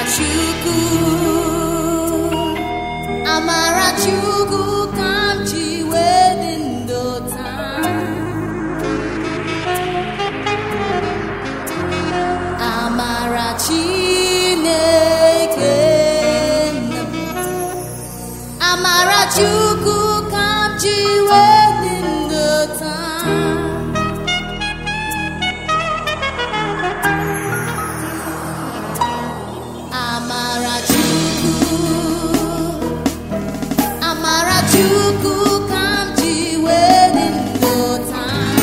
Chukwu, Amara Chukwu kam ji wee dị ndụ taa. Amara Chineke nna m, Amara Chukwu kam ji wee dị ndụ taa. Amara Chukwu, Amara Chukwu kam ji wee dị ndụ taa.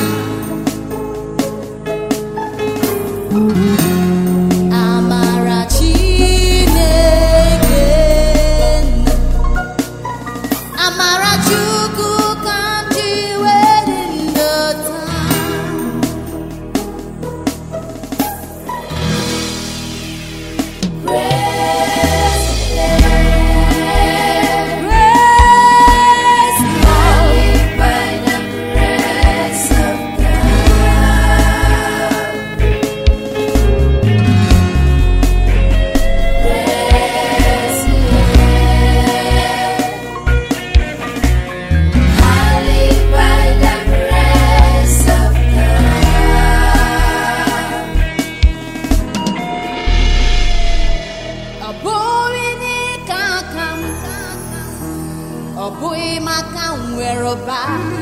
Amara Chineke nna, Amara Chukwu kam ji wee dị ndụ taa. Ọ bụghị maka nwere ụba,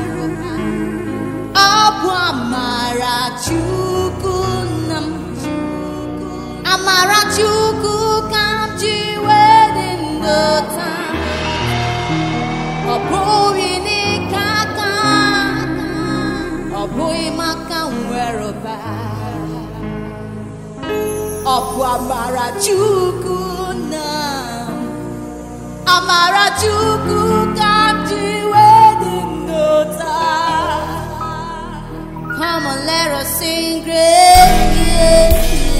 ọ bụ amara Chukwu nna m, Amara Chukwu ka m ji wee dị ndụ taa. Ọ bụghị n'ike aka, ọ bụghị maka nwere ụba, ọ bụ amara Chukwu nna m, Amara Chukwu ka m ji wee dị ndụ taa. Come on, let us sing grace.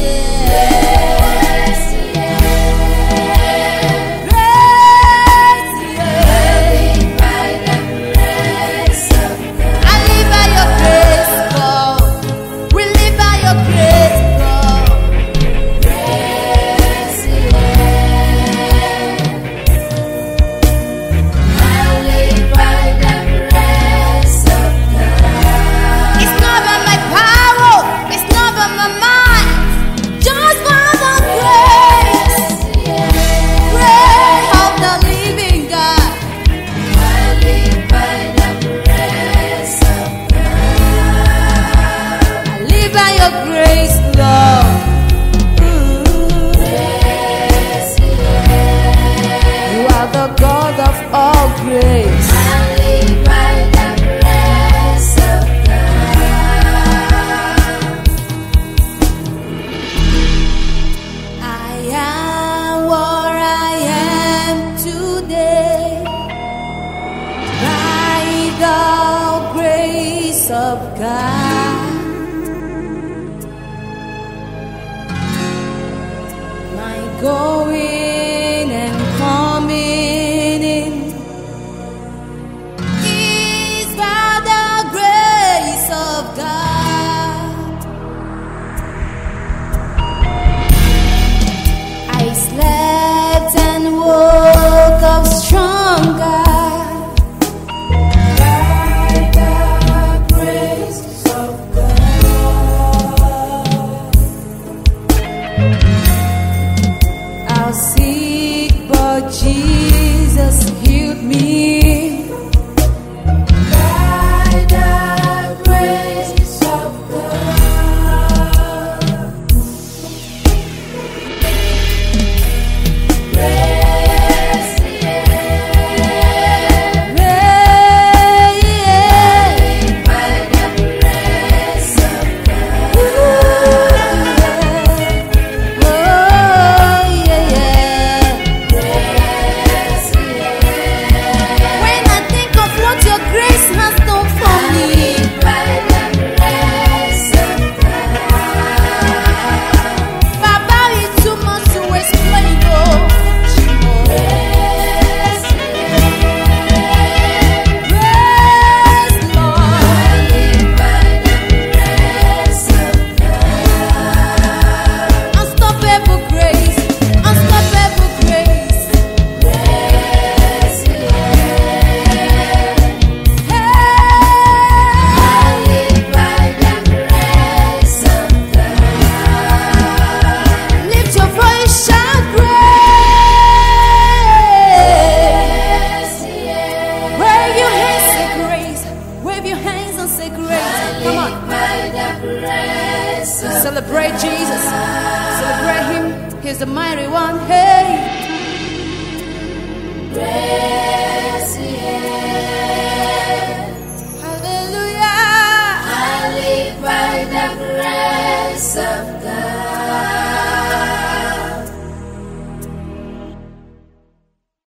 Of God, my going and coming in is by the grace of God. I slept and woke up stronger. I the mighty one. Hey, great